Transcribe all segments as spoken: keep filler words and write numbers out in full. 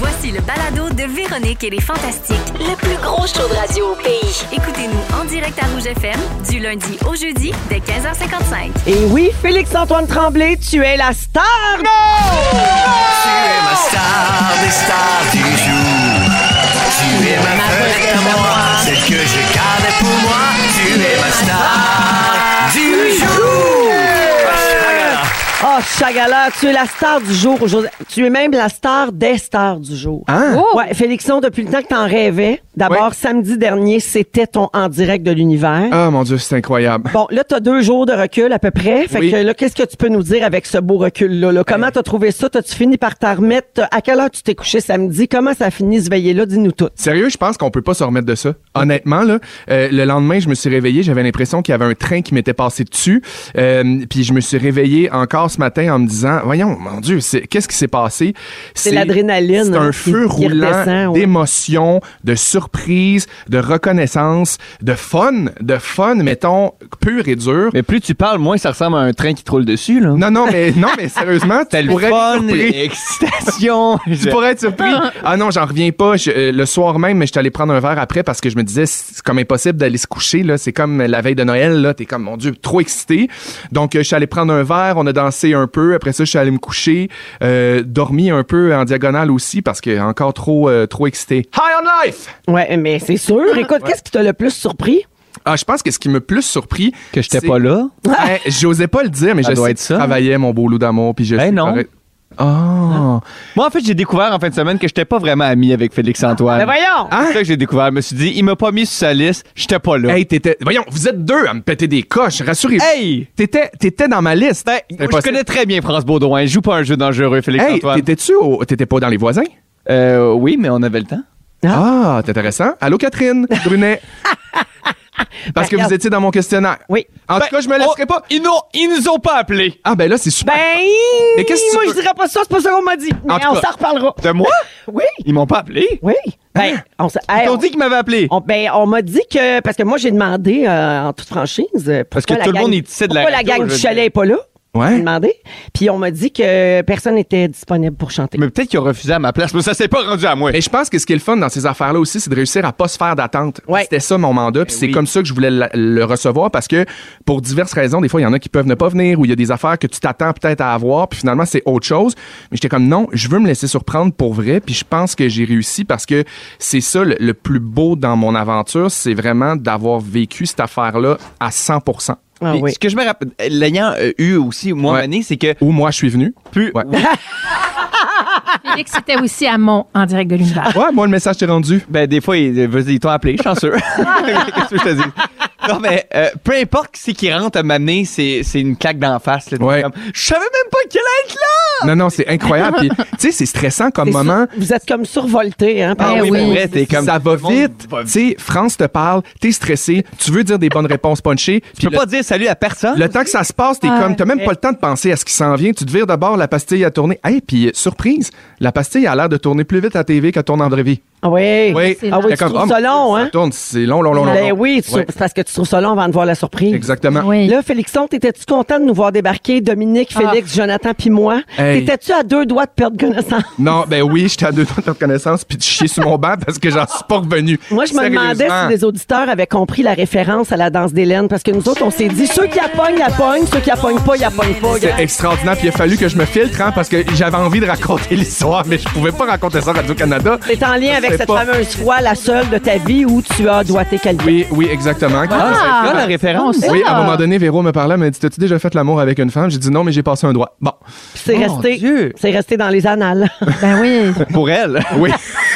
Voici le balado de Véronique et les Fantastiques, le plus gros show de radio au pays. Écoutez-nous en direct à Rouge F M, du lundi au jeudi, dès quinze heures cinquante-cinq. Et oui, Félix-Antoine Tremblay, tu es la star! Non! Tu es ma star des stars du jour. Tu es ma vedette à moi, celle que je gardais pour moi. Tu es ma star du jour. Oh, Chagala, tu es la star du jour aujourd'hui. Tu es même la star des stars du jour. Hein? Oh. Ouais, Félixon, depuis le temps que t'en rêvais, d'abord, Ouais. samedi dernier, c'était ton en direct de l'univers. Ah, mon Dieu, c'est incroyable. Bon, là, t'as deux jours de recul à peu près. Fait Oui. que là, qu'est-ce que tu peux nous dire avec ce beau recul-là? Là? Comment t'as trouvé ça? T'as-tu fini par t'en remettre? À quelle heure tu t'es couché samedi? Comment ça a fini ce veillé-là? Dis-nous tout. Sérieux, je pense qu'on peut pas se remettre de ça. Honnêtement, là, euh, le lendemain, je me suis réveillé, j'avais l'impression qu'il y avait un train qui m'était passé dessus. Euh, puis je me suis réveillé encore ce matin en me disant, voyons, mon Dieu, c'est, qu'est-ce qui s'est passé? C'est l'adrénaline, C'est hein, un qui- feu qui roulant redescend, ouais. d'émotions, de surprises, de reconnaissance, de fun, de fun, mettons, pur et dur. Mais plus tu parles, moins ça ressemble à un train qui te roule dessus, là. Non, non, mais, non, mais sérieusement, T'as tu le pourrais fun, être surpris. l'excitation. Tu pourrais être surpris. Ah non, j'en reviens pas. Je- euh, le soir même, je suis allé prendre un verre après parce que je me disais, c'est comme impossible d'aller se coucher, là. C'est comme la veille de Noël, là. T'es comme, mon Dieu, trop excité. Donc, euh, je suis allé prendre un verre, on a dansé un peu. Après ça, je suis allé me coucher, euh, dormi un peu en diagonale aussi parce que encore trop, euh, trop excité. High on life! Ouais, mais c'est sûr. Écoute, qu'est-ce qui t'a le plus surpris? Ah, je pense que ce qui m'a plus surpris. Que j'étais c'est- pas là. Ben, j'osais pas le dire, mais Ça je doit sais être que ça. tu travaillais, mon beau loup d'amour, puis je Ben sais non. correct. Ah. Moi, en fait, j'ai découvert en fin de semaine que j'étais pas vraiment ami avec Félix-Antoine. Ben voyons! Hein? C'est ça que j'ai découvert. Je me suis dit, il m'a pas mis sur sa liste, j'étais pas là. Hey, t'étais. Voyons, vous êtes deux à me péter des coches, rassurez-vous. Hey! T'étais, t'étais dans ma liste. Ben, C'est je impossible. connais très bien France Baudouin. Je joue pas un jeu dangereux, Hey, Félix-Antoine. t'étais-tu au... T'étais pas dans les voisins? Euh, oui, mais on avait le temps. Ah, c'est intéressant. Allô, Catherine Brunet. Parce que Ben, vous étiez dans mon questionnaire. Oui. En tout cas, je me laisserai pas. Ils nous, ils nous ont pas appelés. Ah, ben là, c'est super. Ben, Mais qu'est-ce que tu moi, veux? je dirais pas ça, c'est pas ça qu'on m'a dit. Mais En tout on cas. s'en reparlera. De moi? Oui, Ils m'ont pas appelé. oui. Ben, on, s- hey, Ils on- ont dit qu'ils m'avaient appelé. on- ben, on m'a dit que, parce que moi, j'ai demandé, euh, en toute franchise, euh, Parce que pourquoi tout la le monde gang- est ici de la pourquoi la radio, gang je du veux chalet dire. est pas là. J'ai Ouais. demandé. Puis on m'a dit que personne n'était disponible pour chanter. Mais peut-être qu'ils ont refusé à ma place, mais ça s'est pas rendu à moi. Mais je pense que ce qui est le fun dans ces affaires-là aussi, c'est de réussir à pas se faire d'attente. Ouais. C'était ça mon mandat, puis c'est oui. comme ça que je voulais la- le recevoir parce que pour diverses raisons, des fois il y en a qui peuvent ne pas venir ou il y a des affaires que tu t'attends peut-être à avoir, puis finalement c'est autre chose. Mais j'étais comme non, je veux me laisser surprendre pour vrai, puis je pense que j'ai réussi parce que c'est ça le, le plus beau dans mon aventure, c'est vraiment d'avoir vécu cette affaire-là à cent pour cent. Ah Puis, oui. Ce que je me rappelle, l'ayant euh, eu aussi, moi, Ouais. Mané, c'est que Où moi je suis venu. plus. Ouais. Félix, c'était aussi à mon en direct de l'univers. Ouais, moi le message t'est rendu. Ben, des fois, ils, vas-y, ils t'ont appelé, chanceux. Qu'est-ce que je te dis? Non, mais euh, peu importe qui c'est qui rentre à m'amener, c'est, c'est une claque d'en face. Là, Ouais. Comme, je savais même pas qu'elle allait être là! Non non, c'est incroyable. Puis tu sais, c'est stressant comme C'est moment. sur- vous êtes comme survolté, hein? par- Ah oui, pour oui. vrai, t'es comme. ça va tout le monde vite. va Tu sais, France te parle, t'es stressé, tu veux dire des bonnes réponses punchées. Tu puis peux le- pas dire salut à personne. Le temps que ça se passe, t'es Ah, comme, t'as même ouais. pas le temps de penser à ce qui s'en vient. Tu te vires d'abord, la pastille a tourné. Hey, puis euh, surprise, la pastille a l'air de tourner plus vite à la T V qu'elle tourne en vraie vie. Ah oui. Oui. C'est Ah oui, J'étais tu comme, trouves oh, ça mon long, Dieu, hein? Ça tourne, c'est long, long, long, long. Ben long. oui, tu Ouais. c'est parce que tu trouves ça long avant de voir la surprise. Exactement. Oui. Là, Félixon, t'étais-tu content de nous voir débarquer? Dominique, Ah. Félix, Jonathan puis moi. Hey. T'étais-tu à deux doigts de perdre connaissance? Non, ben oui, j'étais à deux doigts de reconnaissance puis de chier sur mon banc parce que j'en suis pas revenu. Moi, je me demandais Sérieusement. si les auditeurs avaient compris la référence à la danse d'Hélène, parce que nous autres, on s'est dit, ceux qui appognent, appognent, ceux qui appognent pas, ils appognent pas. C'est gars. extraordinaire. Puis il a fallu que je me filtre, hein, parce que j'avais envie de raconter l'histoire, mais je pouvais pas raconter ça à Radio-Canada. C'est en lien avec sais cette pas. fameuse fois, la seule de ta vie où tu as doigté quelqu'un. Oui, oui, exactement. Ah, là, la référence. Ça. Oui, à un moment donné, Véro me parlait, elle m'a dit, t'as-tu déjà fait l'amour avec une femme? J'ai dit non, mais j'ai passé un doigt. Bon. Puis c'est Mon resté, Dieu. c'est resté dans les annales. Ben oui. Pour elle. Oui.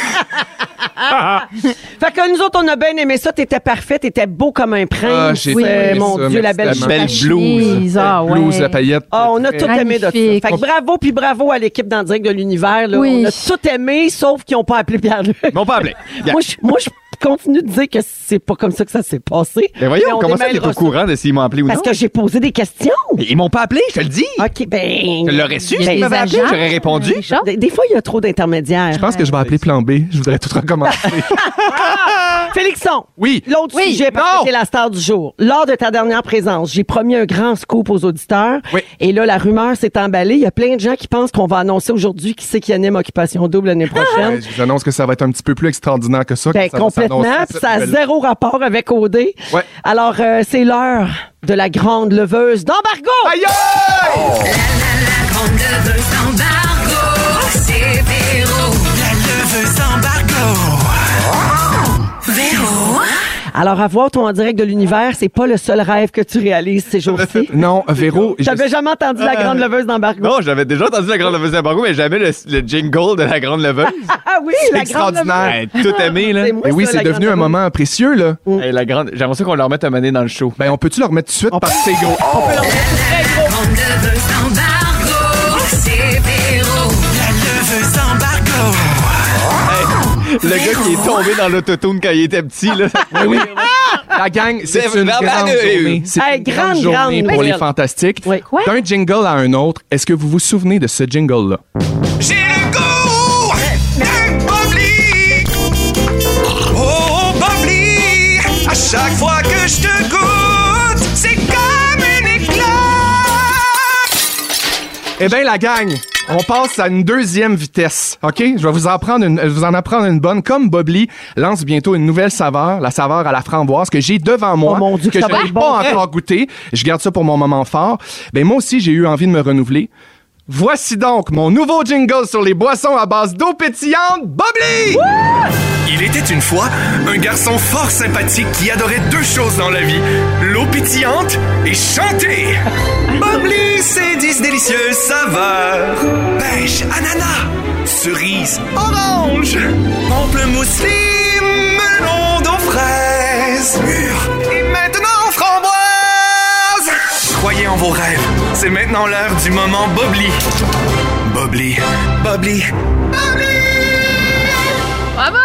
Fait que nous autres, on a bien aimé ça. T'étais parfait, t'étais beau comme un Ah, prince. j'ai Oui, aimé mon ça, Dieu, la merci belle tellement. Belle La blouse. chemise, ah ouais. Blouse, la paillette. Ah, on a tout aimé de ça. Fait Magnifique. que bravo, puis bravo à l'équipe d'En direct de l'univers. là. Oui. On a tout aimé, sauf qu'ils n'ont pas appelé Pierre-Luc. Ils m'ont pas appelé. Bien. Moi, je, moi, je continue de dire que c'est pas comme ça que ça s'est passé. Ben voyons, Mais on comment ça, t'es démêlera au courant de s'ils m'ont appelé ou Parce non? que j'ai posé des questions. Mais ils m'ont pas appelé, je te le dis. OK, ben... Je l'aurais su, Il y a s'ils des m'avaient appelé, agents. j'aurais répondu. Richard? Des, des fois, il y a trop d'intermédiaires. Je pense que je vais appeler plan B. Je voudrais tout recommencer. Félixon. Oui. L'autre Oui. sujet, parce Non. que t'es la star du jour. Lors de ta dernière présence, j'ai promis un grand scoop aux auditeurs. Oui. Et là, la rumeur s'est emballée. Il y a plein de gens qui pensent qu'on va annoncer aujourd'hui qui c'est qui anime Occupation Double l'année prochaine. Euh, je vous annonce que ça va être un petit peu plus extraordinaire que ça. Ben, quand ça va complètement. s'annoncer, Puis cette ça a nouvelle- zéro rapport avec O D. Ouais. Alors, euh, c'est l'heure de la grande leveuse d'embargo. Aïe, aïe! La grande leveuse d'embargo, c'est Véro. La leveuse d'embargo. Véro. Alors, avoir ton en direct de l'univers, c'est pas le seul rêve que tu réalises ces jours-ci. Non, Véro. je- J'avais jamais entendu la grande leveuse d'embargo. Non, j'avais déjà entendu la grande leveuse d'embargo, mais jamais le, le jingle de la grande leveuse. Ah oui, C'est la grande leveuse. extraordinaire. Ben, tout aimé, là. C'est moi, Mais oui, ça, c'est la devenu grande un leveuse. moment précieux, là. Hey, la grande... J'aimerais ça qu'on leur mette un mané dans le show. Ben, on peut-tu le remettre tout de suite On parce que peut- c'est gros? On peut leur mettre très gros. Grande leveuse d'embargo, c'est Véro. La leveuse d'embargo. Le gars qui est tombé dans l'autotune quand il était petit, là. Oui, oui. La gang, c'est C'est une vraiment- grande journée. C'est Hey, une grande grande, journée grande pour les nouvelle. fantastiques. Oui. Quoi? D'un jingle à un autre, est-ce que vous vous souvenez de ce jingle-là? J'ai le goût d'un Bubbly. Oh, Bubbly. À chaque fois que je te goûte, c'est comme un éclat. Eh bien, la gang, on passe à une deuxième vitesse, OK? Je vais vous en, prendre une, vous en apprendre une bonne. Comme Bubbly lance bientôt une nouvelle saveur, la saveur à la framboise, que j'ai devant moi, Oh mon Dieu, que ça je va n'ai être pas bon. encore goûté. Je garde ça pour mon moment fort. Ben moi aussi, j'ai eu envie de me renouveler. Voici donc mon nouveau jingle sur les boissons à base d'eau pétillante, Bubbly! Il était une fois un garçon fort sympathique qui adorait deux choses dans la vie, l'eau pétillante et chanter. Bubbly, c'est dix délicieuses saveurs. Pêche, ananas, cerise, orange, pamplemousse, lime, melon d'eau fraise, mûre et maintenant framboise. Croyez en vos rêves, c'est maintenant l'heure du moment Bubbly. Bubbly, Bubbly, Bubbly. Bravo!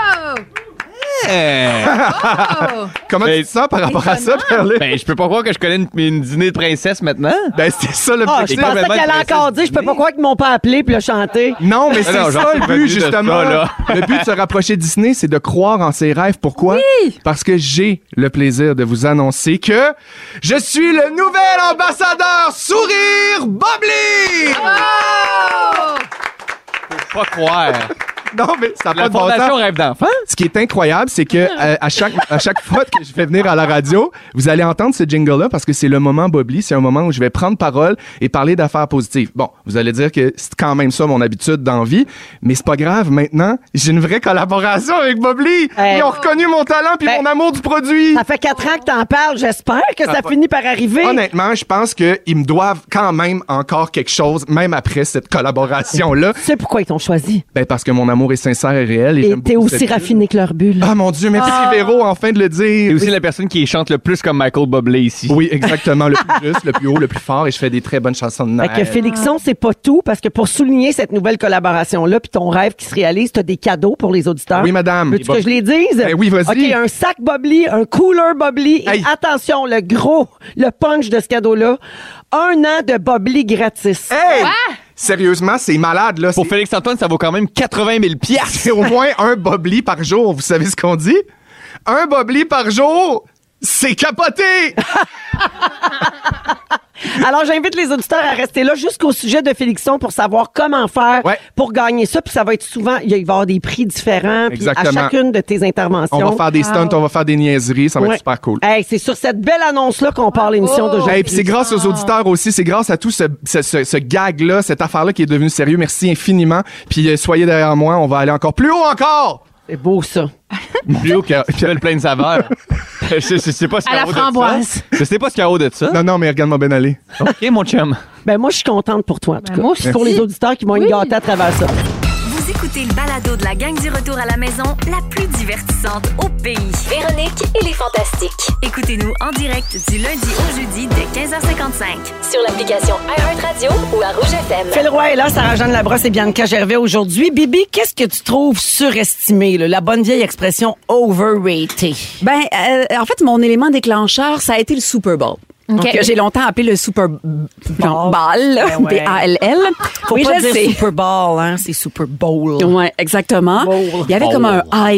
Oh! Comment Ben, tu te sens par rapport à ça, Perlé? Ben, je peux pas croire que je connais une, une dîner de princesse maintenant. Ben, c'est ça le Ah, but. je pensais complètement qu'elle allait de encore dire, je peux pas croire qu'ils m'ont pas appelé puis le chanter. Non, mais c'est non, j'en ça suis le revenu but, de justement. ça, là. Le but de se rapprocher de Disney, c'est de croire en ses rêves. Pourquoi? Parce que j'ai le plaisir de vous annoncer que je suis le nouvel ambassadeur Sourire Bubbly! Oh! Faut pas croire. Non, mais ça n'a pas La de bon fondation sens. Rêve d'enfant. Ce qui est incroyable, c'est que euh, à chaque à chaque fois que je vais venir à la radio, vous allez entendre ce jingle-là parce que c'est le moment Bubbly, c'est un moment où je vais prendre parole et parler d'affaires positives. Bon, vous allez dire que c'est quand même ça mon habitude dans la vie, mais c'est pas grave. Maintenant, j'ai une vraie collaboration avec Bubbly. Hey. Ils ont reconnu mon talent puis Ben, mon amour du produit. Ça fait quatre ans que t'en parles, j'espère que ça pas- finit par arriver. Honnêtement, je pense qu'ils me doivent quand même encore quelque chose, même après cette collaboration-là. Tu sais pourquoi ils t'ont choisi? Ben parce que mon amour est sincère et réel. Et, Et j'aime t'es beaucoup aussi cette- raffiné que leur bulle. Ah mon Dieu, merci Véro, enfin de le dire. C'est aussi la personne qui chante le plus comme Michael Bublé ici. Oui, exactement. Le plus juste, le plus haut, le plus fort. Et je fais des très bonnes chansons de Fait Noël. que Félixon, c'est pas tout, parce que pour souligner cette nouvelle collaboration-là, puis ton rêve qui se réalise, t'as des cadeaux pour les auditeurs. Oui, madame. Veux-tu que je les dise? Ben oui, vas-y. OK, un sac Bubbly, un cooler Bubbly. Et Hey. attention, le gros, le punch de ce cadeau-là, un an de Bubbly gratis. Hey! Sérieusement, c'est malade, là. Pour C'est- Félix-Antoine, ça vaut quand même quatre-vingt mille piastres. C'est au moins un Bubbly par jour. Vous savez ce qu'on dit? Un Bubbly par jour, c'est capoté! Alors, j'invite les auditeurs à rester là jusqu'au sujet de Félixon pour savoir comment faire Ouais. pour gagner ça. Puis ça va être souvent, il va y avoir des prix différents. Puis à Exactement. chacune de tes interventions. On va faire des stunts, on va faire des niaiseries. Ça va Ouais. être super cool. Hey, c'est sur cette belle annonce-là qu'on part l'émission d'aujourd'hui. Hey, puis c'est grâce aux auditeurs aussi, c'est grâce à tout ce, ce, ce, ce gag-là, cette affaire-là qui est devenue sérieux. Merci infiniment. Puis euh, soyez derrière moi, on va aller encore plus haut encore! C'est beau, ça. Plus haut que qui avait plein de saveurs. je, je, je sais pas ce qu'il y À a la haut de framboise. ça. Je sais pas ce qu'il y a haut de ça. Non, non, mais regarde-moi bien aller. OK, mon chum. Ben, moi, je suis contente pour toi, en tout Ben, cas. moi aussi. Pour les auditeurs qui vont Oui. être gâtés à travers ça. Vous écoutez le balado de la gang du retour à la maison, la plus divertissante au pays. Véronique et les Fantastiques. Écoutez-nous en direct du lundi au jeudi dès quinze heures cinquante-cinq. Sur l'application iHeartRadio ou à Rouge F M. Phil Roy est là, Sarah-Jeanne Labrosse et Bianca Gervais aujourd'hui. Bibi, qu'est-ce que tu trouves surestimé, là? La bonne vieille expression overrated. Ben, euh, en fait, mon élément déclencheur, ça a été le Super Bowl. OK. Que j'ai longtemps appelé le Super B- non, Ball, Ben ouais. B A L L. Faut oui, pas je dire sais. Super Bowl, hein? C'est Super Bowl. Ouais, exactement. Bowl. Il y avait comme un hype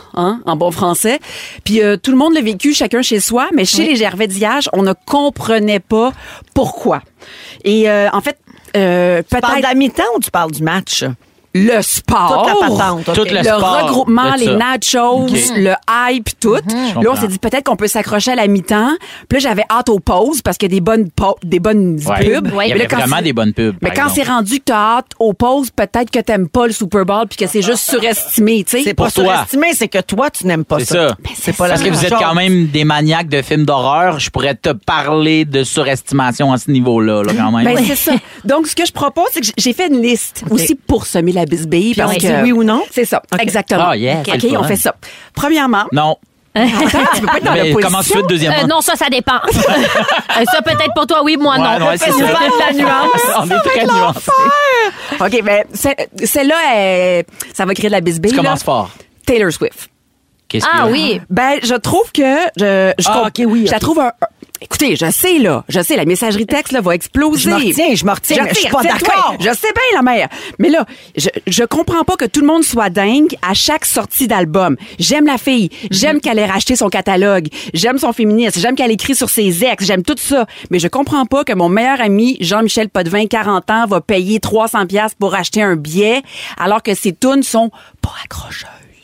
hein, en bon français. Puis euh, tout le monde l'a vécu, chacun chez soi, mais chez oui. les Gervais-Diage, on ne comprenait pas pourquoi. Et euh, en fait, euh, peut-être... Tu parles de la mi-temps ou tu parles du match? Le sport, toute la patente, okay. tout le, le sport regroupement, les nachos, okay. le hype, tout. Mm-hmm. Là, on s'est dit peut-être qu'on peut s'accrocher à la mi-temps. Puis là, j'avais hâte aux pauses parce qu'il y a des bonnes po- des bonnes ouais. pubs. Ouais. Il y avait vraiment c'est... des bonnes pubs. Mais quand c'est rendu que t'as hâte aux pauses, peut-être que t'aimes pas le Super Bowl puis que c'est juste surestimé, tu sais. C'est pas surestimé, c'est que toi, tu n'aimes pas c'est ça. ça. Ben, c'est, c'est pas parce la que vous êtes quand même des maniaques de films d'horreur. Je pourrais te parler de surestimation à ce niveau-là, là, quand même. Ben, c'est ça. Donc, ce que je propose, c'est que j'ai fait une liste okay. aussi pour semer la bisbille. Parce que, oui ou non? C'est ça, okay. exactement. Ah, yes, OK, on fait ça. Premièrement... Non. Attends, tu peux pas être dans mais la comment tu fais le deuxième euh, Non, ça, ça dépend. euh, ça, peut-être pour toi, oui, moi, ouais, non. Ouais, c'est ça. La nuance. On est très nuancés. OK, ben, celle-là, elle, ça va créer de la bisbille. Tu commences fort. Taylor Swift. Qu'est-ce ah que... oui. Ben, je trouve que... Je, je, ah, OK, oui. Je la okay. trouve un... Écoutez, je sais, là, je sais, la messagerie texte, là, va exploser. Je me retiens, je me retiens, je mais je suis pas d'accord. Je sais bien, la mère. Mais là, je, je comprends pas que tout le monde soit dingue à chaque sortie d'album. J'aime la fille. Mm-hmm. J'aime qu'elle ait racheté son catalogue. J'aime son féminisme. J'aime qu'elle écrit sur ses ex. J'aime tout ça. Mais je comprends pas que mon meilleur ami, Jean-Michel Potvin, quarante ans, va payer trois cents dollars pour acheter un billet, alors que ses tunes sont pas accrocheuses.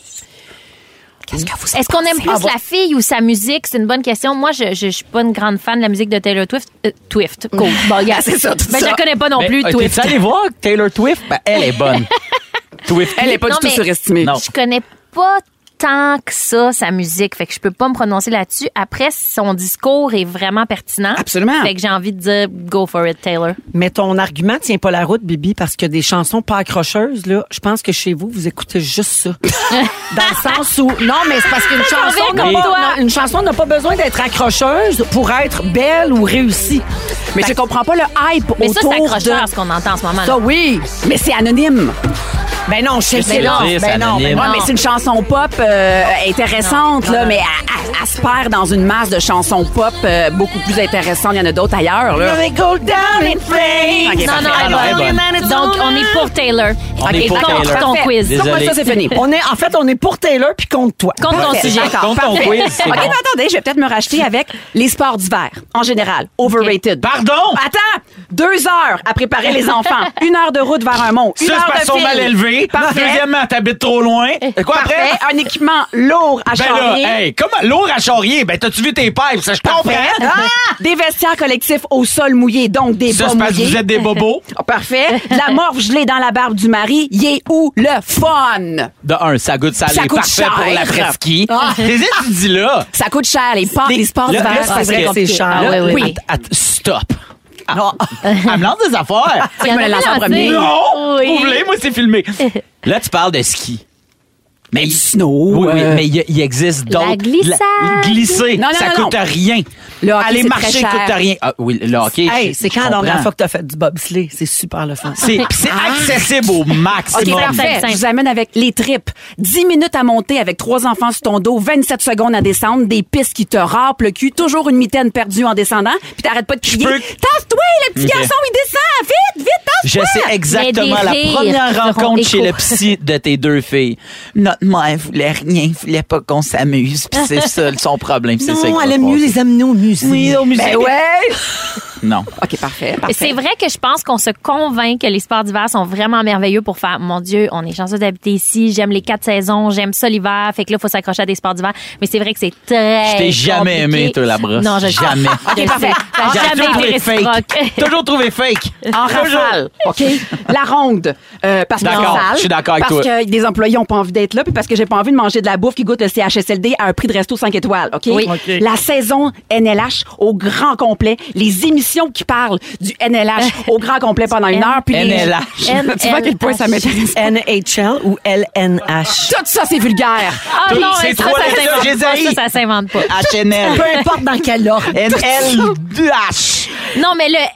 Qu'est-ce que vous Est-ce qu'on aime plus ah, la fille ou sa musique? C'est une bonne question. Moi, je, je, je suis pas une grande fan de la musique de Taylor Swift. Euh, Swift. Cool. Bon, yeah, c'est ça. Tout ben, ça. je la connais pas non mais, plus, euh, Swift. T'es allé voir Taylor Swift? Ben, elle est bonne. Swift. Elle est pas non, du tout surestimée. Non. Je connais pas tant que ça, sa musique. Fait que je peux pas me prononcer là-dessus. Après, son discours est vraiment pertinent. Absolument. Fait que j'ai envie de dire go for it, Taylor. Mais ton argument tient pas la route, Bibi, parce que des chansons pas accrocheuses, là, je pense que chez vous, vous écoutez juste ça. Dans le sens où, non, mais c'est parce qu'une chanson, n'a pas, non, une chanson n'a pas besoin d'être accrocheuse pour être belle ou réussie. Mais fait je comprends pas le hype mais autour ça, c'est accrocheur, de... ce qu'on entend en ce moment. Ça, oui. Mais c'est anonyme. Ben non, je sais c'est là. Dire, Ben non, ben ouais, mais c'est une chanson pop euh, intéressante, non, là, non. mais elle, elle, elle se perd dans une masse de chansons pop euh, beaucoup plus intéressantes. Il y en a d'autres ailleurs, là. Go down in flames. Okay, non, non, elle non, elle est bonne. Donc, on est pour Taylor. On okay, est pour contre Taylor. ton quiz. Donc, ça, c'est fini. On est, en fait, on est pour Taylor puis contre toi. Contre ton okay, sujet. Contre ton quiz, c'est OK, bon. mais attendez, je vais peut-être me racheter avec les sports d'hiver, en général. Overrated. Pardon? Attends! Deux heures à préparer les enfants. Une heure de route vers un mont. Une Ça, heure c'est parce de qu'ils sont fil. mal élevés. Parfait. Deuxièmement, t'habites trop loin. Quoi Parfait. après? Un équipement lourd à Ben charrier. là, hey, comment lourd à charrier? Ben, t'as-tu vu tes pipes? Ça, je comprends. Ah! Des vestiaires collectifs au sol mouillé, donc des Ça, bas c'est parce que mouillés. vous êtes des bobos. Oh, parfait. De la morve gelée dans la barbe du mari. Y est où le fun? De un, ça goûte salé. Ça coûte Parfait cher. pour l'après-ski. Ah. Qu'est-ce que tu dis là? Ça coûte cher, les, sports, Les- les sports là, d'hiver. là, c'est parce vrai que compliqué. c'est cher. Ah, oui, oui, oui. Att- att- stop. Non. Elle me lance des affaires. Tu me l'as lancé en premier. Non! Oui. Vous voulez? Moi, c'est filmé. Là, tu parles de ski. Mais Du snow. Oui, oui, euh, mais il y, il existe La d'autres. glissade. La- Glisser, Non, non, ça non, coûte non. rien. Le hockey, Aller c'est marcher très cher. coûte rien. Ah, oui, le hockey. Hey, je- c'est je quand la dernière comprends. fois que t'as fait du bobsleigh? C'est super le fun. C'est, pis c'est accessible au OK, maximum. parfait. Je vous amène avec les tripes. dix minutes à monter avec trois enfants sur ton dos, vingt-sept secondes à descendre, des pistes qui te râpent le cul, toujours une mitaine perdue en descendant, puis t'arrêtes pas de crier. peux- Tasse-toi, le petit OK. garçon, il descend! Vite, vite, Je tasse-toi! sais exactement Mais la des rires première feront rencontre chez écho. le psy de tes deux filles. Notre mère voulait rien, voulait pas qu'on s'amuse, puis c'est ça son problème. C'est ça Non, qui elle va aime mieux passer. les amener au musée. Oui, au musée. Ben ouais! Non. OK, parfait, Et parfait. c'est vrai que je pense qu'on se convainc que les sports d'hiver sont vraiment merveilleux pour faire, mon Dieu, on est chanceux d'habiter ici, j'aime les quatre saisons, j'aime ça l'hiver, fait que là, il faut s'accrocher à des sports d'hiver. Mais c'est vrai que c'est très Je t'ai jamais compliqué. aimé, toi, la brosse. Non, je Jamais. Je OK, parfait. sais. Ça a J'ai jamais toujours été trouvé fake. réciproque. Toujours trouvé fake. En Toujours. rafale, OK? La ronde. Euh, parce que D'accord, c'est sale, je suis d'accord avec parce toi. que des employés ont pas envie d'être là, puis parce que j'ai pas envie de manger de la bouffe qui goûte le C H S L D à un prix de resto cinq étoiles, OK? Oui. OK. La saison N L H au grand complet, les émissions qui parlent du N L H au grand complet pendant une heure, puis les... N L H. N- Tu vois à quel point ça m'intéresse. N H L ou L N H? Tout ça, c'est vulgaire. Ah non, C'est mais ça, trois ça lettres, s'invente j'ai pas. dit. Ça, ça s'invente pas. H N L. Peu importe dans quel ordre. N L H. Non, mais le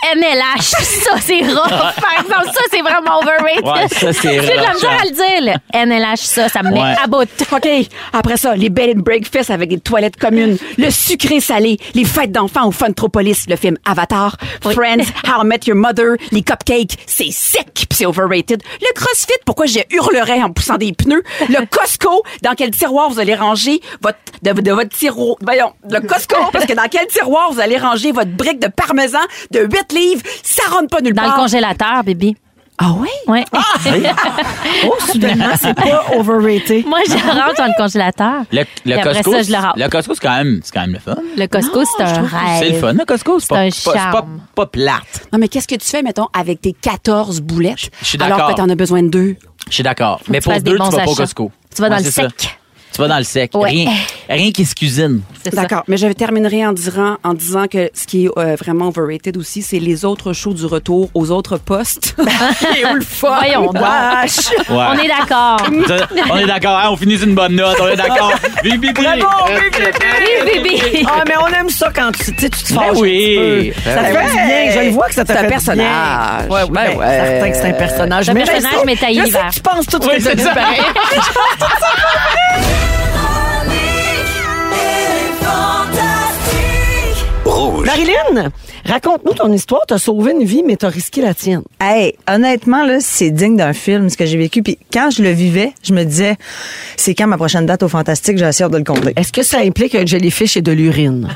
N L H. Ça, c'est rough. Par exemple, ça, c'est vraiment overrated. Ouais, ça, c'est J'ai de la rough, misère à le dire, le N L H, ça, ça me met Ouais. à bout. OK. Après ça, les bed and breakfast avec des toilettes communes, le sucré salé, les fêtes d'enfants au Funtropolis, le film Avatar, Friends, How I Met Your Mother, les cupcakes, c'est sec pis c'est overrated. Le CrossFit, pourquoi je hurlerais en poussant des pneus. Le Costco, dans quel tiroir vous allez ranger votre, de, de votre tiroir, voyons, le Costco, parce que dans quel tiroir vous allez ranger votre brique de parmesan de huit livres, ça rentre pas nulle Dans part. le congélateur, bébé. Ah oui? Ouais. Oh, soudainement, c'est pas overrated. Moi, je rentre dans le congélateur. Le, le Et après Costco, ça, je le râpe. le Costco, c'est quand même, c'est quand même le fun. Le Costco, c'est un rêve. C'est le fun, le Costco. C'est C'est pas, un c'est pas, c'est pas, charme. pas plate. Non, mais qu'est-ce que tu fais, mettons, avec tes quatorze boulettes? Je suis alors d'accord. que t'en as besoin de deux. Je suis d'accord. Mais tu pour fasses deux, des bons tu vas pas au achats. Costco. Tu vas dans Ouais, le c'est ça. sec. Tu vas dans le sec. Ouais. Rien, rien qui se cuisine. C'est ça. D'accord, mais je terminerai en disant, en disant que ce qui est euh, vraiment overrated aussi, c'est les autres shows du retour aux autres postes. Et où le fun. Voyons donc. Wesh. Ouais. On est d'accord. Ça, on est d'accord. Hein, on finit sur une bonne note. On est d'accord. Vive Bibi. Bravo, Oui, bébé. Ah, mais on aime ça quand tu, tu sais, tu te Ben fâches oui. un petit peu. Ça Ben te fait du bien. Je le vois que ça te C'est un fait du personnage. bien. Ouais, oui, Ben ben, ouais. certain que c'est un personnage. C'est un Mais personnage, je sais- mais taillé je sais vert. que tu penses tout ce Oui, que c'est tu ça. Rouge. Marilyn, raconte-nous ton histoire. T'as sauvé une vie, mais t'as risqué la tienne. Hey, honnêtement, là, c'est digne d'un film, ce que j'ai vécu. Puis quand je le vivais, je me disais, c'est quand ma prochaine date au Fantastique, j'ai assez hâte de le compter. Est-ce que ça implique un jellyfish et de l'urine?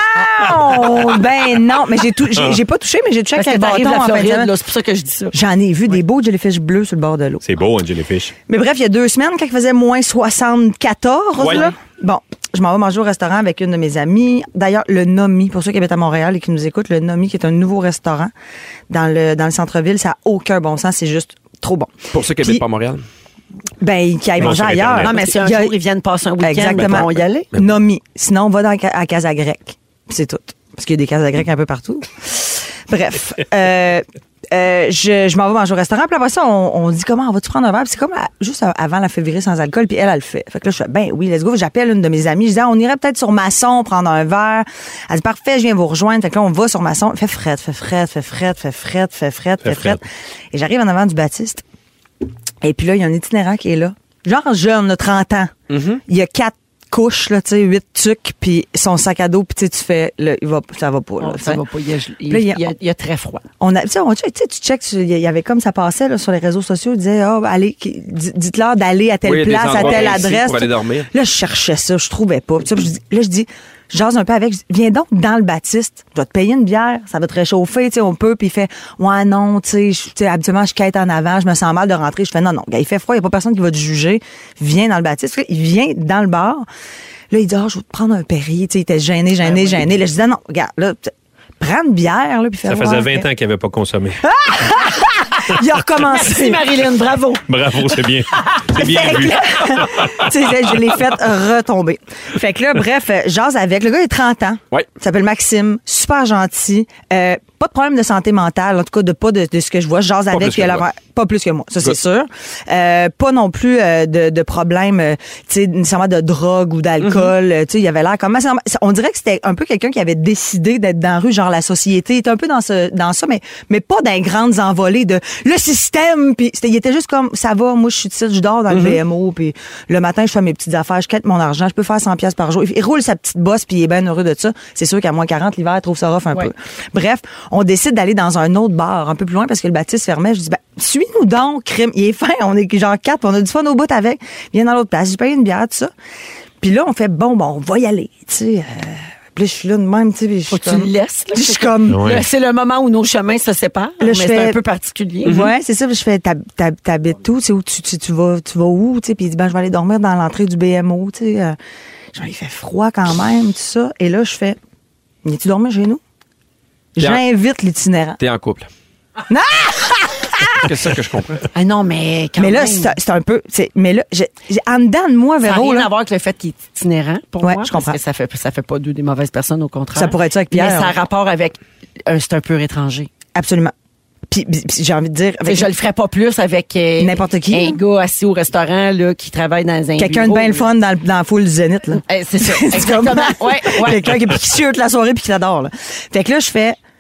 Non! Ben non, mais j'ai, tou- j'ai, j'ai pas touché, mais j'ai touché Parce avec que un t'arrives bâton de la en fin de Floride, semaine. là, c'est pour ça que je dis ça. J'en ai vu des beaux jellyfish bleus sur le bord de l'eau. C'est beau, un jellyfish. Mais bref, il y a deux semaines, quand il faisait moins soixante-quatorze, Ouais. là, bon, je m'en vais manger au restaurant avec une de mes amies. D'ailleurs, le Nomi, pour ceux qui habitent à Montréal et qui nous écoutent, le Nomi, qui est un nouveau restaurant dans le, dans le centre-ville, ça n'a aucun bon sens, c'est juste trop bon. Pour ceux qui Puis- habitent pas à Montréal. Ben, qui aillent Non, manger sur ailleurs. Internet. Non, mais si un Il y a- jour ils viennent passer un week-end, Exactement. ben, on va y aller. Nomi. Sinon, on va dans, à Casa Grecque. C'est tout. Parce qu'il y a des Casa Grecques un peu partout. Bref. Euh, euh, je, je m'en vais manger au restaurant. Puis après ça, on, on dit comment on va-tu prendre un verre? Puis c'est comme à- juste avant la février sans alcool. Puis elle, elle le fait. Fait que là, je fais, ben oui, let's go. J'appelle une de mes amies. Je dis, ah, on irait peut-être sur Masson prendre un verre. Elle dit, parfait, je viens vous rejoindre. Fait que là, on va sur Masson. Fait fret, fait fret, fait fret, fait fret, fait fret, fait fret. Et j'arrive en avant du Baptiste. Et puis là, il y a un itinérant qui est là. Genre jeune, là, trente ans. Il y a quatre couches, là, tu sais, huit tucs, puis son sac à dos, puis tu sais, tu fais, là, il va, ça va pas, là. Oh, ça tu sais. va pas. Il y a, il, Là, il y a- il y a- il y a très froid. On a, tu sais, on- tu sais, tu checkes, il y avait comme ça passait, là, sur les réseaux sociaux, il disait, ah, allez, qui- di- dites-leur d'aller à telle Oui, il y a des place, à endroits telle précis adresse. pour aller dormir. Là, je cherchais ça, je trouvais pas. Puis ça, je dis- là, je dis, je jase un peu avec, je dis, viens donc dans le Baptiste, je dois te payer une bière, ça va te réchauffer, tu sais, on peut. Puis il fait, ouais, non, tu sais, je- tu sais, habituellement, je quête en avant, je me sens mal de rentrer. Je fais, non, non, gars, il fait froid, il y a pas personne qui va te juger. Viens dans le Baptiste. Fait que Il vient dans le bar. Là, il dit, ah, je vais te prendre un Perrier, tu sais, il était gêné, gêné, gêné. Là, je disais, non, regarde, là, t- prends une bière, là, puis fais Ça faisait ouais, vingt ans qu'il n'avait pas consommé. Il a recommencé. Merci, Marilyn, bravo. Bravo, c'est bien. C'est bien Fait que vu. là, tu sais, je l'ai fait retomber. Fait que là, bref, euh, jase avec. Le gars, il a trente ans. Ouais. Il s'appelle Maxime. Super gentil. Euh, pas de problème de santé mentale. En tout cas, de pas de, de ce que je vois. Je jase avec. plus puis que elle a- moi. Pas plus que moi. Ça, c'est Good. sûr. Euh, pas non plus euh, de, de problème, euh, tu sais, nécessairement de drogue ou d'alcool. Mm-hmm. Euh, Tu sais, il avait l'air comme... On dirait que c'était un peu quelqu'un qui avait décidé d'être dans la rue, genre la société. Il était un peu dans, ce, dans ça, mais, mais pas dans les grandes envolées de le système. Puis c'était- il était juste comme, ça va, moi, je suis ici, je dors dans le Mm-hmm. V M O. Puis le matin, je fais mes petites affaires, je quête mon argent, je peux faire cent pièces par jour. Il, il roule sa petite bosse, puis il est bien heureux de ça. C'est sûr qu'à moins quarante, l'hiver, il trouve ça rough un Ouais. peu. Bref, on décide d'aller dans un autre bar, un peu plus loin, parce que le Baptiste fermait. Je dis, ben, suis-nous donc, crime. Il est fin, on est genre quatre, puis on a du fun au bout avec. Viens dans l'autre place, j'ai payé une bière, tout ça. Puis là, on fait, bon, bon, on va y aller, tu sais. Euh, puis là, je suis là de même, tu sais. puis je suis Faut que tu comme- le laisses. là. Je suis comme... Ouais. Là, c'est le moment où nos chemins se séparent, Là, mais je c'est fais- un peu particulier. Ouais, c'est ça. puis Je fais, t'hab- t'hab- t'habites où? Tu sais, où tu, tu, tu vas, tu vas où? Tu sais, puis il dit, ben, je vais aller dormir dans l'entrée du B M O, tu sais. Euh, genre, il fait froid quand même, tout ça. Et là, je fais, viens-tu dormir chez nous? Bien. J'invite l'itinérant. T'es en couple. Non! C'est ça que je comprends. Ah non, mais quand Mais là, même, c'est c'est un peu, c'est- mais là, j'ai, j'ai- en dedans de moi, ça n'a Véro, rien là, à voir avec le fait qu'il est itinérant, pour Ouais, moi. je comprends. Parce que ça fait, ça fait pas d'eux des mauvaises personnes, au contraire. Ça pourrait être ça avec Pierre, Mais ça a hein. rapport avec, un, c'est un pur étranger. absolument. Puis, puis- puis j'ai envie de dire, Fait avec que je le ferais pas plus avec euh, N'importe qui, un hein. gars assis au restaurant là qui travaille dans un quelqu'un de bureau, bien le là. fun dans, le- dans la foule du Zénith, là. Eh, c'est ça. C'est comme- Exactement. Ouais, ouais. Quelqu'un qui est qui chieux toute la soirée puis qui t'adore, là. Fait que là, je fais,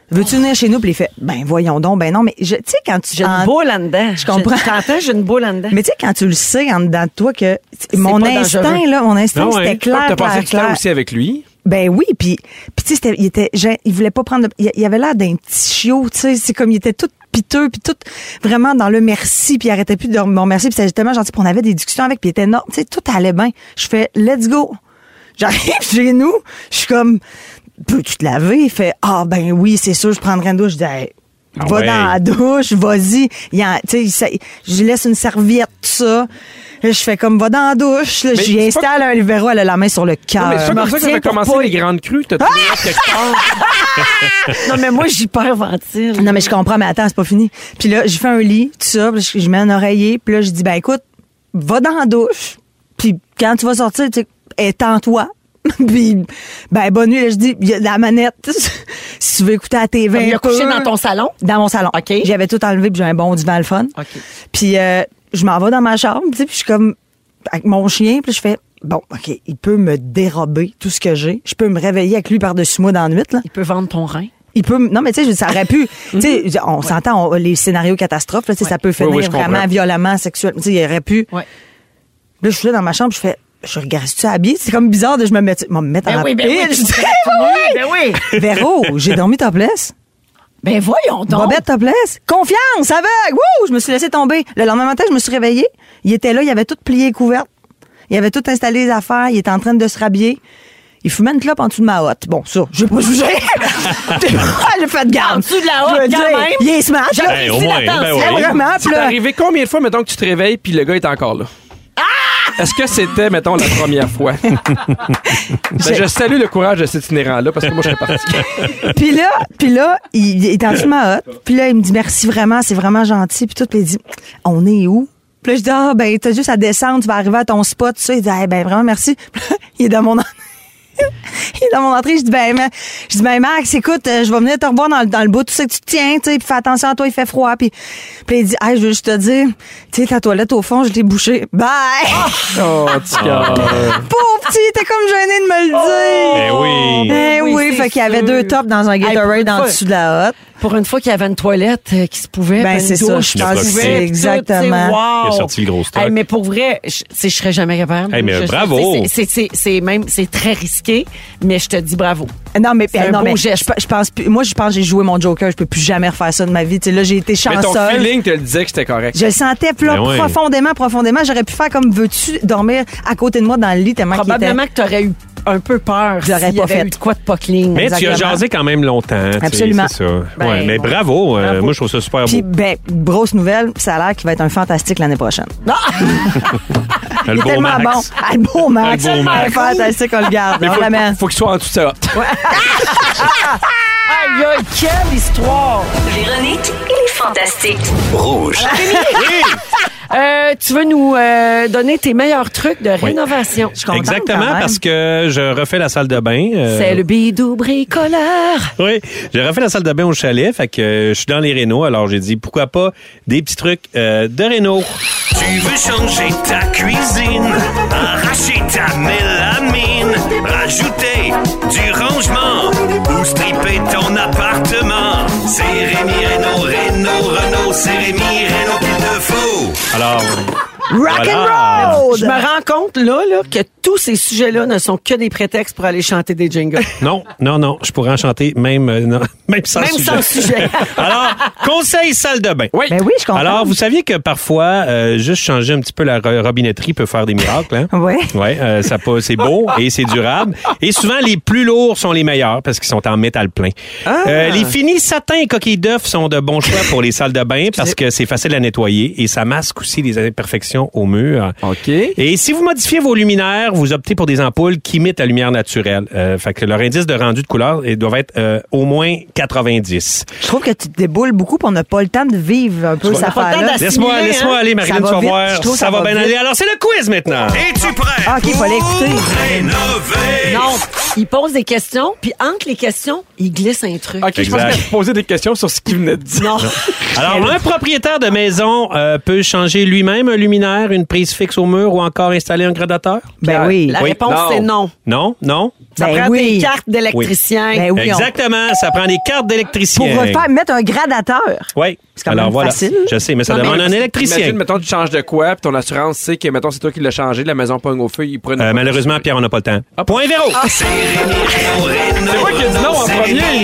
veux-tu venir chez nous? Puis il fait, ben voyons donc, ben non, mais je- tu sais, quand tu... J'ai une en- boule en dedans. Je comprends. Je t'entends, j'ai une boule en dedans. Mais tu sais, quand tu le sais en dedans de toi que mon pas instinct, dangereux. là, mon instinct, Non, ouais. c'était clair, T'as passé clair, du temps clair. aussi avec lui. Ben oui, puis puis tu sais, c'était- il était, gê- il voulait pas prendre, de- il, il avait l'air d'un petit chiot, tu sais, c'est comme il était tout piteux, puis tout vraiment dans le merci, puis il arrêtait plus de me remercier, puis c'était tellement gentil, puis on avait des discussions avec, puis il était énorme, tu sais, tout allait bien. Je fais, let's go. J'arrive chez nous, je suis comme, peux-tu te laver? Il fait, ah ben oui, c'est sûr, je prendrai une douche. Je dis, hey, Ah va ouais. dans la douche, vas-y. Il y a- tu sais, il- je laisse une serviette, tout ça. Là, je fais comme, va dans la douche. Là, Mais j'y c'est pas- installe un libéro, elle a la main sur le Non, cœur. mais c'est pas me comme ça que ça retiens fait pour commencer pas- les grandes crues. T'as trouvé ça quelque part. Non, mais moi, j'hyperventile. Non, mais je comprends, mais attends, c'est pas fini. Puis là, j'ai fait un lit, tout ça, puis je, je mets un oreiller, puis là, je dis, ben écoute, va dans la douche, puis quand tu vas sortir, tu sais, étends-toi. Puis, ben, bonne nuit, là, je dis, il y a la manette, si tu veux écouter la T V. Comme il a un peu. couché dans ton salon? Dans mon salon. OK. J'avais tout enlevé, puis j'ai un bon divan le fun. OK. Puis, euh, je m'en vais dans ma chambre, tu sais, puis je suis comme, avec mon chien, puis je fais, bon, OK, il peut me dérober tout ce que j'ai. Je peux me réveiller avec lui par-dessus moi dans la nuit, là. Il peut vendre ton rein. Il peut, non, mais tu sais, je veux dire, ça aurait pu, tu sais, on s'entend, on- les scénarios catastrophes, là, tu sais, ça peut finir Oui, oui, je vraiment comprends. violemment, sexuellement. Tu sais, il aurait pu. Ouais. Là, je suis là dans ma chambre, je fais, je regarde-tu habillé? C'est comme bizarre de je me mettre, me mettre en Ben oui, ben oui, pile. tu Je dis, serais tout nu, ben oui. Véro, j'ai dormi topless. Ben voyons donc. Bobette topless. Confiance, aveugle. Wouh! Je me suis laissé tomber. Le lendemain matin, je me suis réveillée. Il était là, il avait tout plié et couvert. Il avait tout installé les affaires. Il était en train de se rhabiller. Il fumait une clope en dessous de ma hotte. Bon, ça, je vais pas juger. J'ai fait de garde. En dessous de la Je veux hotte, dire, quand même. Il est smash. là. Ben, au moins, ben oui. Vraiment, C'est puis là- arrivé combien de fois, mettons, que tu te réveilles puis le gars est encore là? Est-ce que c'était, mettons, la première fois? Ben, je salue le courage de cet itinérant-là parce que moi, je serais parti. Puis là, puis là, il, il est en dessous de ma hotte. Puis là, il me dit merci vraiment, c'est vraiment gentil. Puis tout, puis il dit, on est où? Puis là, je dis, ah, ben, t'as juste à descendre, tu vas arriver à ton spot, tout ça. Il dit, ah, ben, vraiment, merci. Puis là, il est dans mon, il est dans mon entrée. Je dis, ben, ma- je dis, ben, Max, écoute, euh, je vais venir te revoir dans, le- dans le bout, tout ça que tu te tiens, tu sais, puis fais attention à toi, il fait froid. Puis, puis il dit, ah, je veux juste te dire, tu sais, ta toilette au fond, je l'ai bouchée. Bye! Oh, petit cœur. Pauvre petit, t'es comme gêné de me le dire. Ben oui. Ben oui, Oui, fait c'est qu'il y avait sûr. deux tops dans un Hey, Gatorade pour en une dessous de la hotte. Pour une fois qu'il y avait une toilette euh, qui se pouvait. Ben, puis c'est une ça, douche je qui pense se que pouvait, c'est puis tout, exactement. tu sais, wow. Il a sorti le gros stock. Hey, mais pour vrai, je, tu sais, je serais jamais capable. Hey, mais Je- bravo. c'est- C'est c'est- c'est même, c'est très risqué, mais je te dis bravo. Non, mais, C'est un non, beau mais geste. je, je pense plus- moi, je pense que j'ai joué mon Joker. Je peux plus jamais refaire ça de ma vie. Tu sais, là, j'ai été Mais ton chanceuse. feeling te le disait que c'était correct. Je le sentais plus Ben ouais. profondément, profondément. J'aurais pu faire comme veux-tu dormir à côté de moi dans le lit tellement qu'il était. Probablement que tu aurais eu un peu peur. Je l'aurais s'il y pas avait fait. eu de quoi de pas clean. Mais tu as Exactement. jasé quand même longtemps. tu sais, Absolument. C'est ça. Ben, ouais, mais bon. bravo. euh, Bravo. moi, je trouve ça super Puis, beau. ben, grosse nouvelle, ça a l'air qu'il va être un fantastique l'année prochaine. Le Il est beau tellement Max. bon. Ah, le beau Max. Le beau Max. Un fantastique, on le garde. Mais on faut, l'amène. faut qu'il soit en dessous de sa hotte. Aïe, aïe, quelle histoire! Véronique et les Fantastiques. Rouge. Euh, tu veux nous euh, donner tes meilleurs trucs de rénovation? Je suis contente Exactement, quand même. parce que je refais la salle de bain. euh, C'est le bidou bricoleur. Oui, j'ai refait la salle de bain au chalet, fait que euh, je suis dans les rénaux, alors j'ai dit pourquoi pas des petits trucs euh, de réno. Tu veux changer ta cuisine, arracher ta mélamine, rajouter du rangement ou stripper ton appartement. C'est Rémi Réno, Réno, Renault, c'est Rémi Réno qu'il te faut. Alors, Rock voilà. and roll! Je me rends compte, là, là, que tous ces sujets-là ne sont que des prétextes pour aller chanter des jingles. Non, non, non, je pourrais en chanter même, euh, non, même sans Même sujet. sans sujet. Alors, conseil salle de bain. Oui. Ben oui, je comprends. Alors, vous saviez que parfois, euh, juste changer un petit peu la ro- robinetterie peut faire des miracles, hein? Oui. Ouais, euh, ça peut- c'est beau et c'est durable. Et souvent, les plus lourds sont les meilleurs parce qu'ils sont en métal plein. Ah. Euh, les finis satin et coquilles d'œufs sont de bons choix pour les salles de bain parce que c'est facile à nettoyer et ça masque aussi les imperfections au mur. OK. Et si vous modifiez vos luminaires, vous optez pour des ampoules qui imitent la lumière naturelle. Euh, fait que leur indice de rendu de couleur il doit être euh, au moins quatre-vingt-dix. Je trouve que tu te déboules beaucoup pour ne pas le temps de vivre un peu On cette n'a pas le temps affaire-là. d'assimiler, Laisse-moi, hein? laisse-moi aller, Marilyn, Ça va tu vas vite. voir. Je trouve Ça, ça va va bien vite. aller. Alors, c'est le quiz maintenant. Es-tu prêt? Ah, OK, il fallait pour écouter. rénover? Non. Il pose des questions, puis entre les questions, il glisse un truc. OK, je pense Exact. qu'elle se posait des questions sur ce qu'il venait de dire. Non. Alors, un propriétaire de maison euh, peut changer lui-même un luminaire, une prise fixe au mur ou encore installer un gradateur? Ben oui. La Oui. réponse, Non. c'est non. Non, non. Ça Ben prend oui. des cartes d'électricien. Ben oui, on- Exactement, ça prend des cartes d'électricien. Pour refaire, mettre un gradateur. Oui. C'est quand Alors même voilà, facile. je sais, mais ça Non, demande mais un électricien. Imagine, mettons, tu changes de quoi, puis ton assurance sait que, mettons, c'est toi qui l'as changé, la maison pogne au feu, il pourrait... Euh, malheureusement, Pierre, on n'a pas le temps. Point Véro. C'est moi qui ai dit non en premier.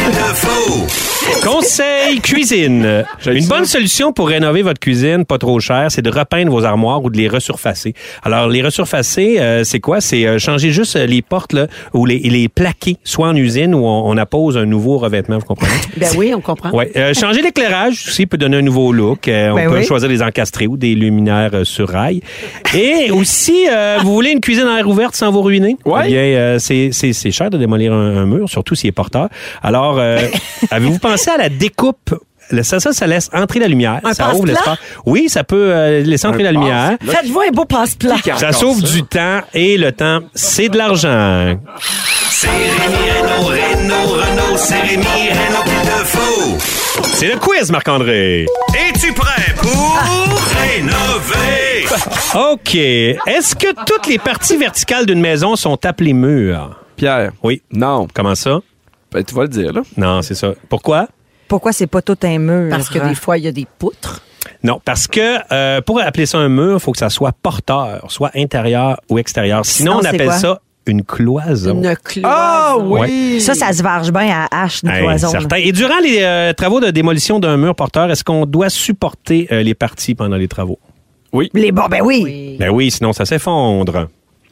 Conseil cuisine. Une bonne solution pour rénover votre cuisine, pas trop cher, c'est de repeindre vos armoires ou de les resurfacer. Alors, les resurfacer, euh, c'est quoi? C'est euh, changer juste euh, les portes là, ou les, les plaquer, soit en usine ou on, on appose un nouveau revêtement, vous comprenez? Ben oui, on comprend. Ouais. Euh, changer l'éclairage aussi peut donner un nouveau look. Euh, on Ben peut oui. choisir des encastrés ou des luminaires euh, sur rail. Et aussi, euh, vous voulez une cuisine à air ouverte sans vous ruiner? Ouais. Eh bien, euh, c'est, c'est, c'est cher de démolir un, un mur, surtout s'il est porteur. Alors, euh, avez-vous pensé à la découpe? Le- Ça, ça, ça laisse entrer la lumière. Un ça ouvre passe-plat? l'espace. Oui, ça peut euh, laisser entrer la lumière. Faites-vous un beau passe-plat. Ça sauve du temps et le temps, c'est de l'argent. C'est Rémi Rénaud, Rénaud, Renaud, c'est Rémi Rénaud qu'il te faut. C'est le quiz, Marc-André. Es-tu prêt pour rénover? OK. Est-ce que toutes les parties verticales d'une maison sont appelées murs? Pierre. Oui. Non. Comment ça? Ben, tu vas le dire, là. Non, c'est ça. Pourquoi? Pourquoi c'est pas tout un mur? Parce que des fois, il y a des poutres. Non, parce que euh, pour appeler ça un mur, il faut que ça soit porteur, soit intérieur ou extérieur. Sinon, Sinon, on c'est appelle quoi? ça une cloison. Une cloison. Ah oui! Ouais. Ça, ça se varge bien à hache, une Hey, cloison. là. certain. Et durant les euh, travaux de démolition d'un mur porteur, est-ce qu'on doit supporter euh, les parties pendant les travaux? Les bon, ben oui. Ben oui, sinon ça s'effondre.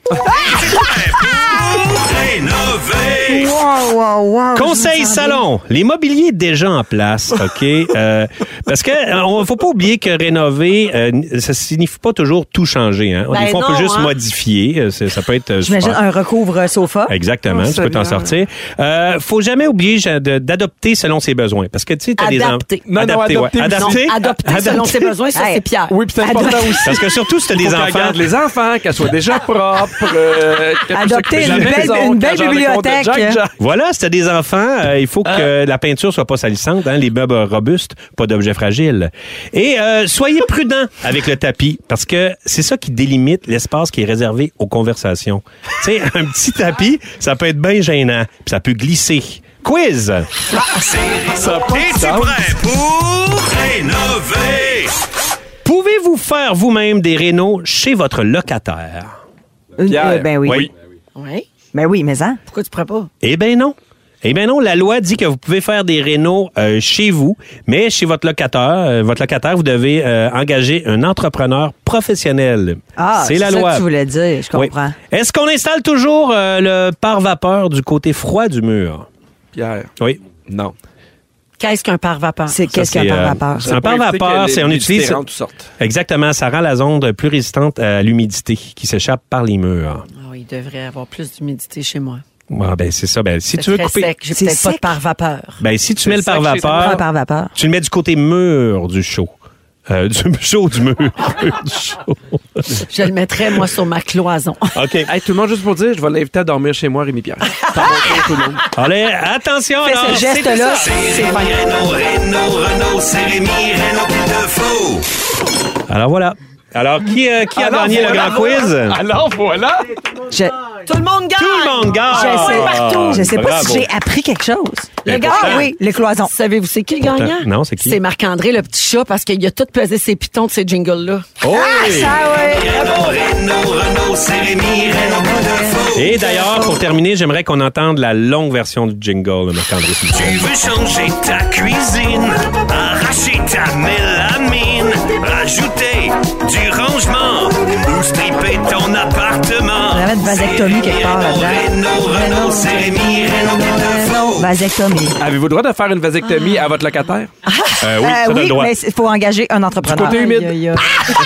Rénover! Wow, wow, wow. Conseil Je me sens salon, les mobiliers déjà en place, OK? Euh, parce que euh, on faut pas oublier que rénover, euh, ça signifie pas toujours tout changer. Hein? Ben Des fois, on non, peut juste hein. modifier. Euh, c'est- Ça peut être euh, J'imagine super. un recouvre-sofa. Exactement, Oh, tu peux t'en celui-là. sortir. Euh, faut jamais oublier ja- de- d'adopter selon ses besoins. Parce que, tu sais, t'as des... Adapter. Non, non, Adapter, ouais. adopter, Adapter. Non, adopter selon Adapter. ses besoins, ça, Hey. c'est Pierre. Oui, puis c'est important aussi. Parce que surtout, si t'as des Faut qu'elle enfants... garde les enfants, qu'elles soient déjà propres. Euh, qu'elles puissent Adopter s'occuper de une la belle- maison, une qu'elles belle gèrent le compte de bibliothèque. Jack Jack. Voilà, si t'as des enfants, euh, il faut que la peinture soit pas salissante, hein, les meubles robustes, pas d'objets fragiles. Et euh, soyez prudents avec le tapis, parce que c'est ça qui délimite l'espace qui est réservé aux conversations. Tu sais, un petit tapis, ça peut être bien gênant, puis ça peut glisser. Quiz! Es-tu prêt pour rénover? Pouvez-vous faire vous-même des rénaux chez votre locataire? Euh, Pierre. euh, ben oui. Oui. Oui. Ben oui, mais hein. Pourquoi tu pourrais pas? Eh bien non. Eh bien non, la loi dit que vous pouvez faire des rénaux euh, chez vous, mais chez votre locataire, euh, votre locataire, vous devez euh, engager un entrepreneur professionnel. Ah, c'est la ça loi. que tu voulais dire, je Oui. comprends. Est-ce qu'on installe toujours euh, le pare-vapeur du côté froid du mur? Pierre. Oui. Non. Qu'est-ce qu'un pare-vapeur? C'est Ça, qu'est-ce qu'un c'est, euh, pare-vapeur? c'est un pare-vapeur, c'est on utilise toutes sortes. exactement, ça rend la onde plus résistante à l'humidité qui s'échappe par les murs. Ah oui, il devrait y avoir plus d'humidité chez moi. Ah, ben c'est ça. Ben si C'est tu veux très couper, sec. J'ai C'est peut-être pas de sec? pare-vapeur. ben si tu mets le sec chez- Un pare-vapeur, pare-vapeur. tu le mets du côté mur du chaud. Euh, du chaud du mur. du chaud. Je le mettrais, moi, sur ma cloison. OK. Hey, tout le monde, juste pour dire, je vais l'inviter à dormir chez moi, Rémi Pierre. T'en montres tout le monde. Allez, attention. Fais alors, ce geste-là. C'est Rémi Rénaud, Rénaud, Renaud, c'est Rémi Rénaud qu'il te faut. Alors voilà. Alors, qui, euh, qui a Alors, gagné voilà, le grand quiz? Alors, voilà. Je, Tout le monde gagne! Tout le monde gagne! je sais, Ah, je sais pas bravo. si j'ai appris quelque chose. Le Ben, gars, Ah oui, les cloisons. savez-vous c'est qui le Pourtant- gagnant? non, c'est qui? C'est Marc-André, le petit chat, parce qu'il a tout pesé ses pitons de ces jingles-là. Oh, oui. Ça, ouais. Rénaud, Renaud, c'est Rémi Rénaud qu'il te faut. Et d'ailleurs, pour terminer, j'aimerais qu'on entende la longue version du jingle de Marc-André. s'il vous plaît. Tu veux changer ta cuisine, arracher ta mélamine, rajouter du rangement ou stripper ton appartement. On va mettre vasectomie quelque part là-dedans. Renaud, Renaud, c'est Rémi Rénaud qu'il te faut. Vasectomie. Avez-vous le droit de faire une vasectomie à votre locataire? Euh, oui, Euh, ça donne le oui, droit. mais il faut engager un entrepreneur. côté humide. Aïe, aïe, aïe.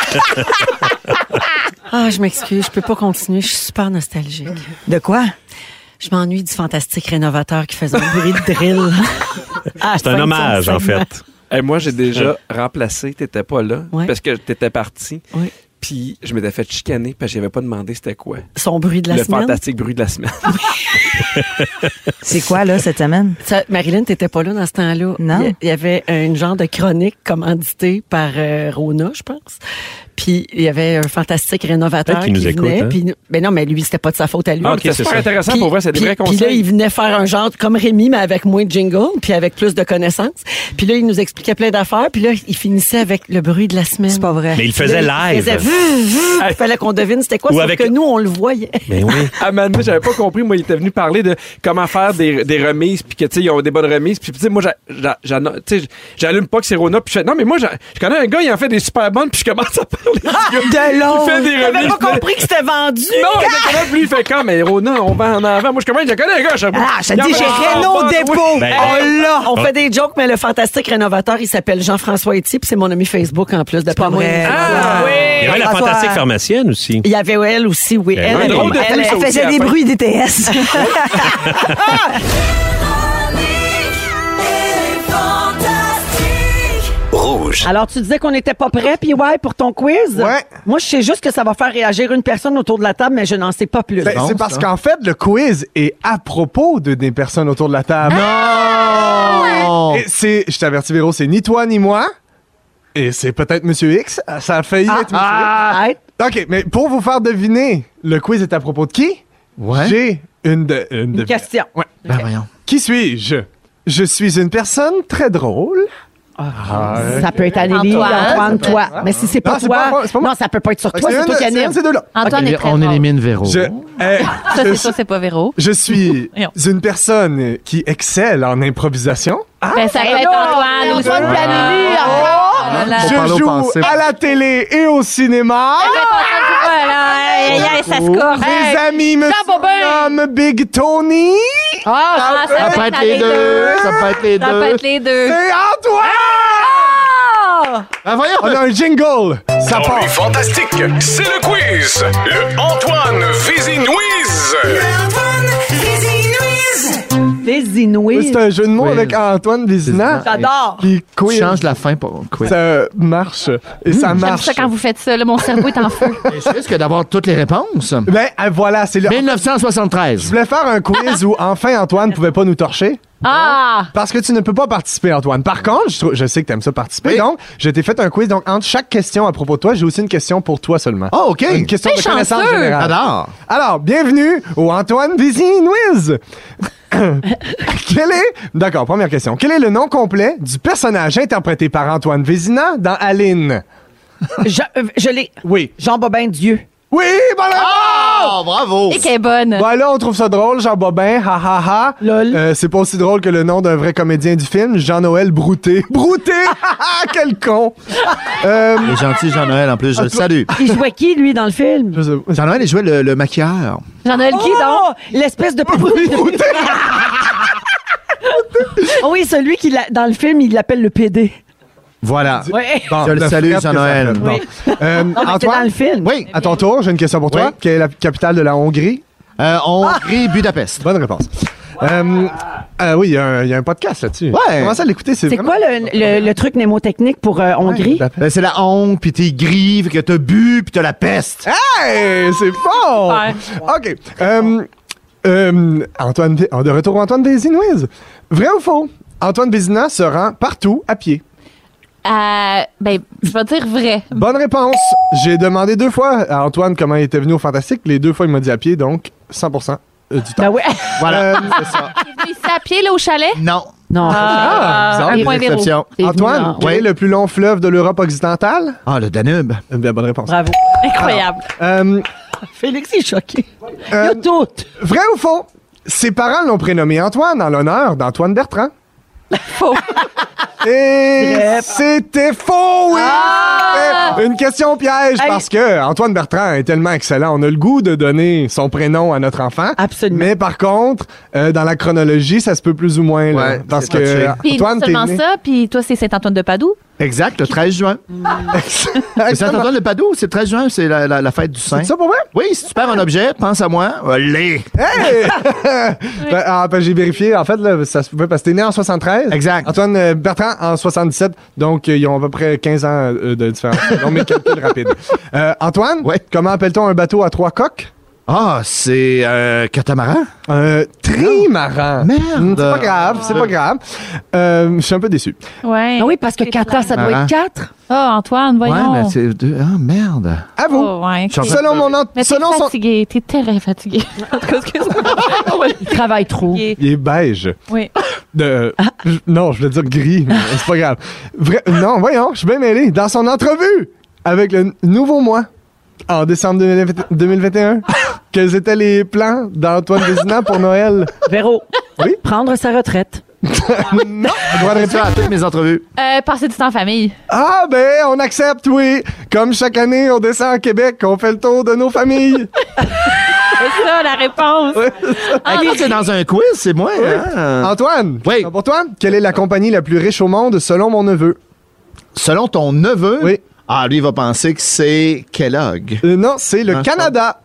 Ah, je m'excuse, je peux pas continuer, je suis super nostalgique. De quoi? Je m'ennuie du fantastique rénovateur qui faisait un bruit de drill. Ah, C'est un hommage, en fait. Hey, moi, j'ai déjà remplacé, t'étais pas là, Ouais. parce que t'étais parti. Oui. Puis je m'étais fait chicaner parce que j'avais pas demandé c'était quoi. Son bruit de la Le semaine. fantastique bruit de la semaine. C'est quoi, là, cette semaine? Ça, Marilyn, t'étais pas là dans ce temps-là. Non. Il y- il y avait une genre de chronique commanditée par euh, Rona, je pense. Puis il y avait un fantastique rénovateur Peut-être qu'il qui nous venait. écoute, hein? Puis, ben non, mais lui, c'était pas de sa faute à lui. Ah, ok, C'était c'est super ça. intéressant Puis- pour vrai, c'est des puis- vrais Puis conseils. là, il venait faire un genre comme Rémi, mais avec moins de jingle, puis avec plus de connaissances. Puis là, il nous expliquait plein d'affaires. Puis là, il finissait avec le bruit de la semaine. C'est pas vrai. Mais il faisait Là, il live. faisait vu, vu. Il fallait qu'on devine c'était quoi, Ou sauf avec- que nous, on le voyait. Mais oui. À un moment donné, j'avais pas compris. Moi, il était venu parler de comment faire des, des remises, puis que, tu sais, ils ont des bonnes remises. Puis, tu sais, moi, j'a- j'a- j'a- tu sais, j'allume pas que c'est Rona. Puis je fais, non, mais moi, j'a- je connais un gars, il en fait des super bonnes, puis je commence à parler du gars De long. qui fait des T'avais remises. pas compris que c'était vendu. Non, exactement. Puis lui, il fait quand, mais Rona, on vend en avant. Moi, je commence, je connais un gars, je Ah, je te Il en dis, fait j'ai des Renault super Dépôt. bonnes, oui. Ben, Oh là, on Oh. fait des jokes, mais le fantastique rénovateur, il s'appelle Jean-François Etier, puis c'est mon ami Facebook en plus de pas vrai. Ah, oui. Il y avait la François- fantastique pharmacienne aussi. Il y avait elle aussi, oui. Ben Elle, oui. elle, drôle de elle, film, elle, ça Elle aussi, faisait à des faire. bruits d'E T S. Rouge. Alors, tu disais qu'on n'était pas prêt, puis ouais, pour ton quiz? Ouais. Moi, je sais juste que ça va faire réagir une personne autour de la table, mais je n'en sais pas plus. Ben, c'est parce qu'en fait, le quiz est à propos de des personnes autour de la table. Non! Et c'est, je t'avertis, Véro, c'est ni toi ni moi. Et c'est peut-être Monsieur X. Ça a failli être Monsieur Arrête. X. OK, mais pour vous faire deviner, le quiz est à propos de qui? Ouais. J'ai une, de, une, Une de- question. Ouais. Ben voyons. Qui suis-je? Je suis une personne très drôle. Ah, Ça peut être Anneli, Antoine. Antoine, toi. Mais si c'est pas Non, c'est toi, pas moi, c'est pas moi. non, ça peut pas être sur Fait que toi, c'est c'est une toi de- qui c'est une anime. de ces deux-là. Antoine est très On drôle. élimine Véro. Je, eh, Ça, je c'est ça, c'est pas Véro. Je suis Voyons. une personne qui excelle en improvisation. Ben, ça peut être Antoine aussi. Antoine Planelli, Ah, là, là. Faut Je parler au joue passé. à la télé et au cinéma. Voilà, hey, hey, ça se corse. Mes amis me surnomment Big Tony. Ah, Ça peut être les deux. Ça peut être les Ça peut deux. être les deux. C'est Antoine! Ben voyons. On a un jingle. Ça Dans part. les fantastiques, c'est le quiz. Le Antoine Vézinouise. Les Inouïs. C'est un jeu de mots Oui. avec Antoine Vézina. J'adore. Puis Tu quiz. changes la fin pour quiz. Ça marche. Et ça J'aime marche. ça quand vous faites ça. Là, mon cerveau est en feu. Je risque d'avoir toutes les réponses. Ben, euh, voilà, c'est le. mille neuf cent Je soixante-treize. voulais faire un quiz où enfin Antoine pouvait pas nous torcher. Ah! Parce que tu ne peux pas participer, Antoine. Par contre, je, trou- je sais que tu aimes ça participer. Oui. Donc, je t'ai fait un quiz. Donc, entre chaque question à propos de toi, j'ai aussi une question pour toi seulement. Oh, OK. Une question T'es de connaissance chanceux. générale. J'adore. Alors, bienvenue au Antoine Vézinouise. Quel est... D'accord, première question. Quel est le nom complet du personnage interprété par Antoine Vézina dans Aline? Je, euh, je l'ai. Oui. Jean Bobin Dieu. Oui, bonne réponse! Oh, bravo. Et qu'elle est bonne. Bon, là, on trouve ça drôle, Jean Bobin, ha ha ha. Lol. Euh, c'est pas aussi drôle que le nom d'un vrai comédien du film, Jean-Noël Brouté. Brouté! Ha, ha, quel con! Euh, Il est gentil, Jean-Noël, en plus, je le salue. Il jouait qui, lui, dans le film? je sais pas. Jean-Noël, il jouait le, le maquilleur. Jean-Noël qui, donc? Oh! L'espèce de... Oh oui, celui qui, l'a- dans le film, il l'appelle le P D. Voilà. Ouais. Bon, Je le salue, frette que ça Jean-Noël. fait. Bon. Oui. Euh, Non, mais c'est Antoine, dans le film. oui, à ton tour, j'ai une question pour toi. Oui. Quelle est la capitale de la Hongrie? Euh, Hongrie, Budapest. Bonne réponse. Euh, euh, oui, il y, a un- il y a un podcast là-dessus. Ouais. Commencez à l'écouter, c'est C'est vraiment... quoi le, le, le truc mnémotechnique pour euh, Hongrie? Ben, c'est la honte, puis t'es gris, puis que t'as bu, puis t'as la peste. Hey, c'est bon! OK. Euh, euh, Antoine, Vé- de retour Antoine Vézinouise. Vrai ou faux? Antoine Vézina se rend partout à pied. Euh, ben, je vais dire vrai. Bonne réponse. J'ai demandé deux fois à Antoine comment il était venu au Fantastique. Les deux fois, il m'a dit à pied, donc cent pour cent du temps. Ben ouais. Voilà. Euh, c'est ça. Il est venu ici à pied, là, au chalet? Non. Non. Ah, bizarre. un Des point Véro. exceptions. T'es venu Antoine, dans- quel Oui. est le plus long fleuve de l'Europe occidentale? Ah, le Danube. Euh, bien, bonne réponse. Bravo. Incroyable. Euh, Félix est choqué. Il y Euh, a tout. vrai ou faux? Ses parents l'ont prénommé Antoine en l'honneur d'Antoine Bertrand. Faux. Et Vrai. c'était faux, oui! Ah! C'était une question piège Hey. parce que Antoine Bertrand est tellement excellent. On a le goût de donner son prénom à notre enfant. Absolument. Mais par contre, euh, dans la chronologie, ça se peut plus ou moins. Là, Ouais, parce c'est touché. que Puis Antoine, t'es seulement né- ça, puis toi, c'est Saint-Antoine de Padoue? Exact, le treize juin. C'est Saint-Antoine-de-Padoue, c'est le treize juin, c'est la, la, la fête du Saint. C'est ça pour vrai? Oui, si tu perds un objet, pense à moi. Allez! Hey! ben, ah, ben, j'ai vérifié, en fait, là, ça se pouvait parce que t'es né en soixante-treize. Exact. Antoine euh, Bertrand en soixante-dix-sept, donc euh, ils ont à peu près quinze ans euh, de différence. Donc mes calculs rapides. Euh, Antoine, ouais. Comment appelle-t-on un bateau à trois coques? Ah, c'est euh, catamaran? Un trimaran. Merde! C'est pas grave, c'est pas grave. Euh, je suis un peu déçu. Ouais. Ah oui, parce que kata, ça doit être quatre. Ah, Antoine, voyons. Ouais, mais c'est deux. Ah, merde. À vous. Oh, ouais, okay. Selon mon ent- Mais t'es selon son... fatigué, t'es très fatigué. En tout cas, excuse-moi. Il travaille trop. Il est- Il est beige. Oui. De... je- Non, je voulais dire gris, mais c'est pas grave. Vrai... Non, voyons, je suis bien mêlé. Dans son entrevue avec le nouveau mois, en décembre deux mille vingt et un, quels étaient les plans d'Antoine Vézina pour Noël? Véro. Oui? Prendre sa retraite. Non, droit de réplique à toutes mes entrevues. Euh, passer du temps en famille. Ah, ben, on accepte, oui. Comme chaque année, on descend à Québec, on fait le tour de nos familles. C'est ça, la réponse. Ouais, c'est ça. Ah, oui, c'est dans un quiz, c'est moi. Oui. Hein? Antoine, Oui. pour toi, quelle est la compagnie la plus riche au monde selon mon neveu? Selon ton neveu, Oui. ah, lui, il va penser que c'est Kellogg. Euh, non, c'est le Ah, Canada.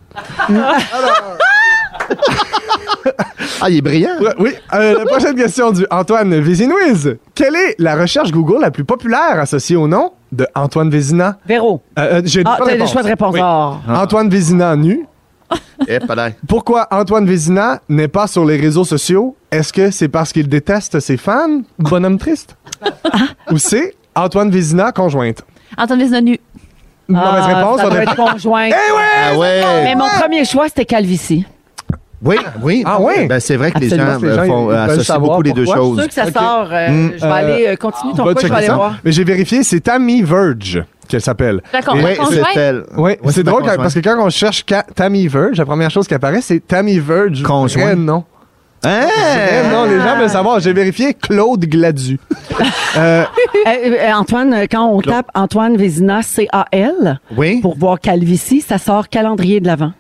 Ah, il est brillant. Ouais, oui. Euh, la prochaine question du Antoine Vézinouiz. Quelle est la recherche Google la plus populaire associée au nom de Antoine Vézina? Véro. Euh, euh, J'ai Ah, pas de t'as des réponse. choix de réponse. Oui. Ah. Antoine Vézina nu. Eh, pas l'air. Pourquoi Antoine Vézina n'est pas sur les réseaux sociaux? Est-ce que c'est parce qu'il déteste ses fans? Bonhomme triste. Ou c'est Antoine Vézina conjointe? Antoine Vézina nu. Mauvaise Ah, réponse. ça on doit a- être conjoint. Eh ouais! Ah ouais. Mais mon premier choix, c'était calvitie. Oui, oui. Ah ouais? Ben, c'est vrai que les Absolument. gens, Les gens, euh, ils- font, ils veulent associent savoir beaucoup les deux pourquoi. Je suis choses. sûr que ça Ok. sort. euh, Mm. Je vais aller euh, continue ton Va choix, je vais checker aller ça. voir. Mais j'ai vérifié, c'est Tammy Verge qu'elle s'appelle. D'accord. Oui, Conjoint? c'est elle. Oui, Ouais, c'est ma drôle quand- conjointe. parce que quand on cherche Ka- Tammy Verge, la première chose qui apparaît, c'est Tammy Verge. Conjoint. Vrai nom. Hein? Vrai nom, les gens veulent savoir. J'ai vérifié Claude Gladu. euh, Euh, euh, Antoine, euh, quand on tape Antoine Vézina, C A L, Oui. pour voir calvitie, ça sort calendrier de l'Avent.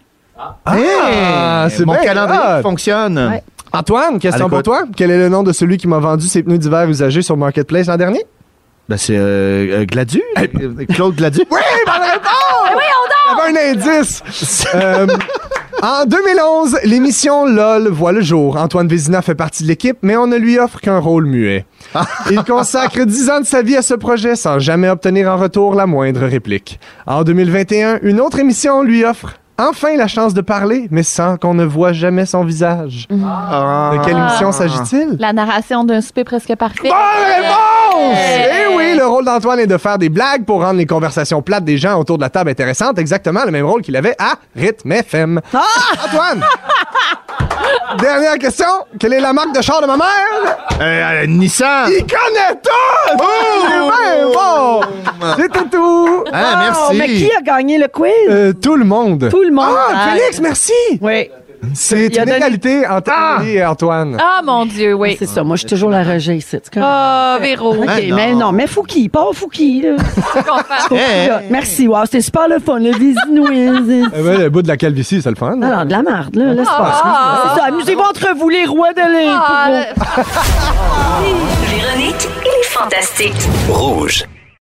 Ah, c'est Mon bien calendrier hot. fonctionne. Ouais. Antoine, question À pour l'écoute. toi. Quel est le nom de celui qui m'a vendu ses pneus d'hiver usagés sur Marketplace l'an dernier? Ben, c'est euh, euh, Gladu. Euh, Claude Gladu. Oui, bonne réponse! Oui, on dort! un indice. Euh, en deux mille onze, l'émission LOL voit le jour. Antoine Vézina fait partie de l'équipe, mais on ne lui offre qu'un rôle muet. Il consacre dix ans de sa vie à ce projet sans jamais obtenir en retour la moindre réplique. En deux mille vingt et un, une autre émission lui offre enfin la chance de parler, mais sans qu'on ne voit jamais son visage. Ah. De quelle émission s'agit-il? La narration d'un souper presque parfait. Bonne réponse! Eh oui, le rôle d'Antoine est de faire des blagues pour rendre les conversations plates des gens autour de la table intéressantes. Exactement le même rôle qu'il avait à Rythme F M. Antoine! Dernière question. Quelle est la marque de char de ma mère? Euh, euh, Nissan. Il connaît tout! Oh! Ben bon! C'était tout! Ah, Oh, merci. mais qui a gagné le quiz? Euh, tout le monde. Tout le monde. Ah, Félix, merci! Oui. C'est Il a une donné- égalité entre Amélie et Antoine. Ah, mon Dieu, oui. C'est ça. Moi, je suis toujours la rejet ici. C'est correct. Ah, Véro. OK, Ah, non. mais non, mais Fouki, pas Fouki. là. Eh, Là, Merci, wow, c'était super le fun, le Vézinouiz. Eh ben, le bout de la calvitie, c'est le fun. Non, non, de la merde, là, laisse pas. Ah. C'est ça, amusez-vous entre vous, les rois de l'Olympe. Ah, Véronique et les Fantastiques. Rouge.